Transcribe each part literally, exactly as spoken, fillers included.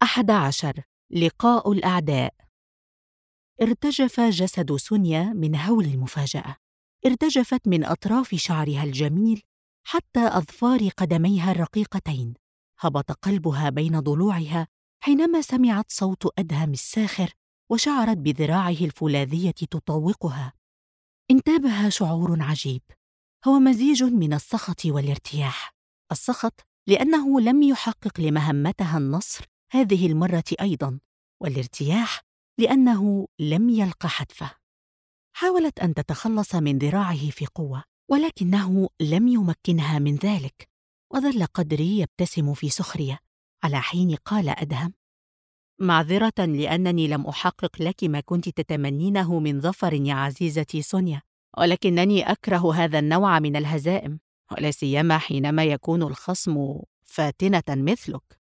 أحد عشر. لقاء الأعداء. ارتجف جسد سونيا من هول المفاجأة. ارتجفت من أطراف شعرها الجميل حتى أظفار قدميها الرقيقتين. هبط قلبها بين ضلوعها حينما سمعت صوت أدهم الساخر وشعرت بذراعه الفولاذية تطوقها. انتابها شعور عجيب، هو مزيج من السخط والارتياح. السخط لأنه لم يحقق لمهمتها النصر هذه المرة أيضاً، والارتياح لأنه لم يلق حتفه. حاولت أن تتخلص من ذراعه في قوة، ولكنه لم يمكنها من ذلك، وظل قدري يبتسم في سخرية على حين قال أدهم: معذرة لأنني لم أحقق لك ما كنت تتمنينه من ظفر يا عزيزتي سونيا، ولكنني أكره هذا النوع من الهزائم، ولا سيما حينما يكون الخصم فاتنة مثلك.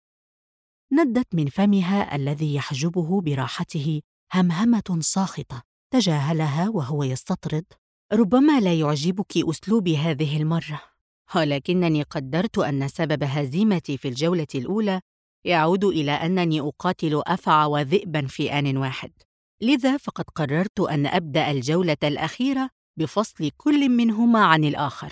ندت من فمها الذي يحجبه براحته همهمة ساخطة، تجاهلها وهو يستطرد: ربما لا يعجبك أسلوبي هذه المرة، ولكنني قدرت أن سبب هزيمتي في الجولة الأولى يعود إلى أنني أقاتل أفعى وذئباً في آن واحد، لذا فقد قررت أن أبدأ الجولة الأخيرة بفصل كل منهما عن الآخر.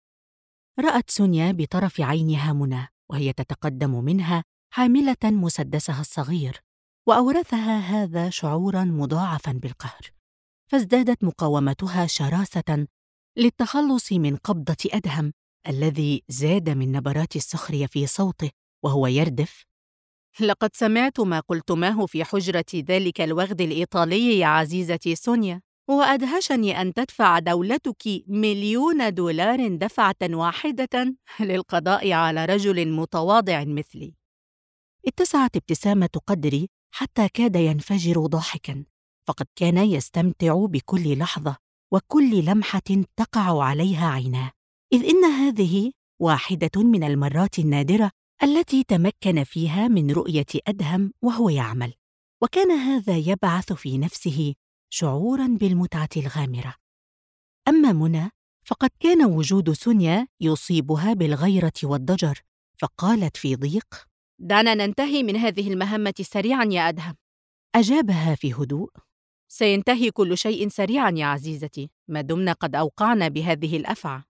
رأت سونيا بطرف عينها منى وهي تتقدم منها حاملة مسدسها الصغير، وأورثها هذا شعوراً مضاعفاً بالقهر، فازدادت مقاومتها شراسة للتخلص من قبضة أدهم الذي زاد من نبرات السخرية في صوته وهو يردف: لقد سمعت ما قلتماه في حجرة ذلك الوغد الإيطالي يا عزيزتي سونيا، وأدهشني أن تدفع دولتك مليون دولار دفعة واحدة للقضاء على رجل متواضع مثلي. اتسعت ابتسامة قدري حتى كاد ينفجر ضاحكاً، فقد كان يستمتع بكل لحظة وكل لمحة تقع عليها عيناه، إذ إن هذه واحدة من المرات النادرة التي تمكن فيها من رؤية أدهم وهو يعمل، وكان هذا يبعث في نفسه شعوراً بالمتعة الغامرة. أما منى فقد كان وجود سونيا يصيبها بالغيرة والضجر، فقالت في ضيق: دعنا ننتهي من هذه المهمة سريعاً يا أدهم. أجابها في هدوء: سينتهي كل شيء سريعاً يا عزيزتي ما دمنا قد أوقعنا بهذه الأفعى.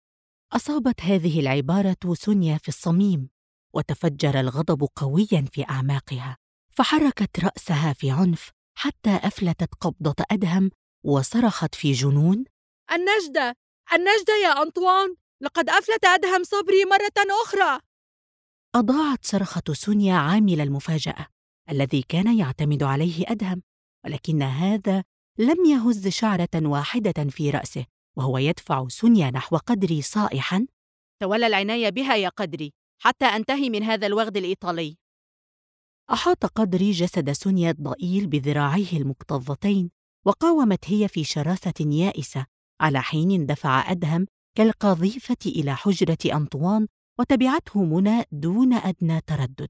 أصابت هذه العبارة سونيا في الصميم، وتفجر الغضب قوياً في أعماقها، فحركت رأسها في عنف حتى أفلتت قبضة أدهم وصرخت في جنون: النجدة! النجدة يا أنطوان! لقد أفلت أدهم صبري مرة أخرى! أضاعت صرخة سونيا عامل المفاجأة الذي كان يعتمد عليه أدهم، ولكن هذا لم يهز شعرة واحدة في رأسه وهو يدفع سونيا نحو قدري صائحاً: تولى العناية بها يا قدري حتى أنتهي من هذا الوغد الإيطالي. أحاط قدري جسد سونيا الضئيل بذراعيه المكتظتين، وقاومت هي في شراسة يائسة، على حين اندفع أدهم كالقاذيفة إلى حجرة أنطوان، وتبعته منى دون أدنى تردد.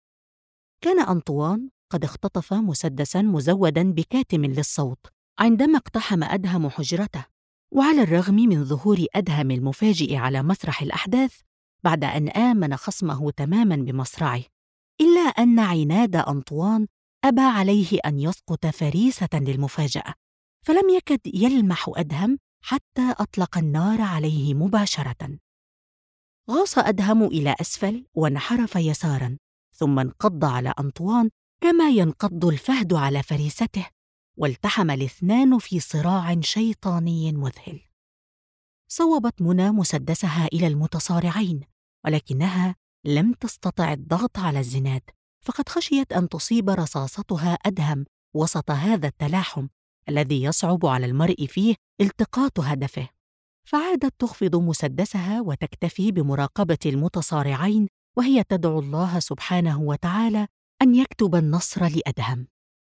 كان أنطوان قد اختطف مسدساً مزوداً بكاتم للصوت عندما اقتحم أدهم حجرته، وعلى الرغم من ظهور أدهم المفاجئ على مسرح الأحداث بعد أن آمن خصمه تماماً بمصرعه، إلا أن عناد أنطوان أبى عليه أن يسقط فريسة للمفاجأة، فلم يكد يلمح أدهم حتى أطلق النار عليه مباشرة. غاص أدهم إلى أسفل وانحرف يساراً، ثم انقض على أنطوان كما ينقض الفهد على فريسته، والتحم الاثنان في صراع شيطاني مذهل. صوبت منى مسدسها إلى المتصارعين، ولكنها لم تستطع الضغط على الزناد، فقد خشيت أن تصيب رصاصتها أدهم وسط هذا التلاحم الذي يصعب على المرء فيه التقاط هدفه، فعادت تخفض مسدسها وتكتفي بمراقبة المتصارعين وهي تدعو الله سبحانه وتعالى أن يكتب النصر لأدهم.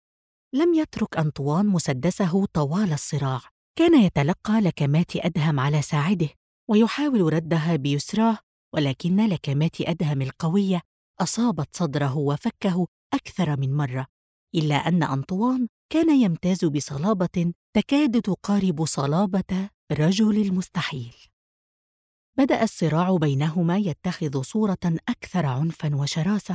لم يترك أنطوان مسدسه طوال الصراع، كان يتلقى لكمات أدهم على ساعده ويحاول ردها بيسراه، ولكن لكمات أدهم القوية أصابت صدره وفكه أكثر من مرة، إلا أن أنطوان كان يمتاز بصلابة تكاد تقارب صلابة رجل المستحيل. بدأ الصراع بينهما يتخذ صورة أكثر عنفاً وشراسة،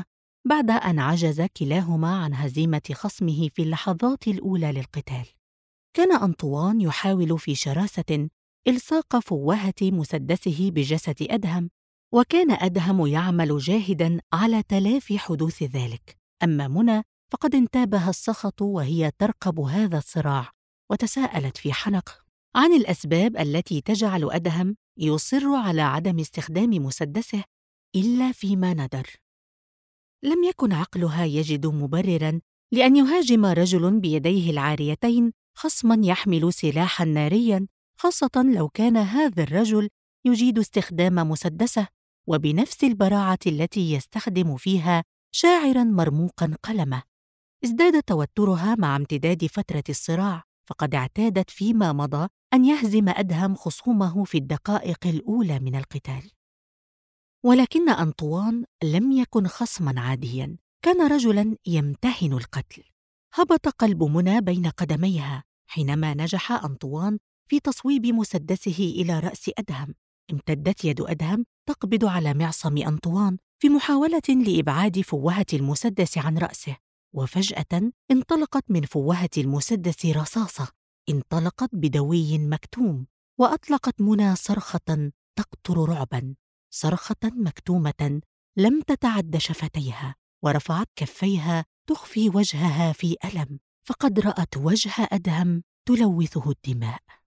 بعد أن عجز كلاهما عن هزيمة خصمه في اللحظات الأولى للقتال. كان أنطوان يحاول في شراسة إلصاق فوهة مسدسه بجسد أدهم، وكان أدهم يعمل جاهداً على تلافي حدوث ذلك. أما منى فقد انتابها السخط وهي ترقب هذا الصراع، وتساءلت في حنق عن الأسباب التي تجعل أدهم يصر على عدم استخدام مسدسه إلا فيما ندر. لم يكن عقلها يجد مبرراً لأن يهاجم رجل بيديه العاريتين خصماً يحمل سلاحاً نارياً، خاصة لو كان هذا الرجل يجيد استخدام مسدسه وبنفس البراعة التي يستخدم فيها شاعراً مرموقاً قلمه. ازداد توترها مع امتداد فترة الصراع، فقد اعتادت فيما مضى أن يهزم أدهم خصومه في الدقائق الأولى من القتال. ولكن أنطوان لم يكن خصماً عادياً، كان رجلاً يمتهن القتل. هبط قلب منى بين قدميها حينما نجح أنطوان في تصويب مسدسه إلى رأس أدهم. امتدت يد أدهم تقبض على معصم أنطوان في محاولة لإبعاد فوهة المسدس عن رأسه، وفجأة انطلقت من فوهة المسدس رصاصة انطلقت بدوي مكتوم، وأطلقت منى صرخة تقطر رعباً، صرخة مكتومة لم تتعد شفتيها، ورفعت كفيها تخفي وجهها في ألم، فقد رأت وجه أدهم تلوثه الدماء.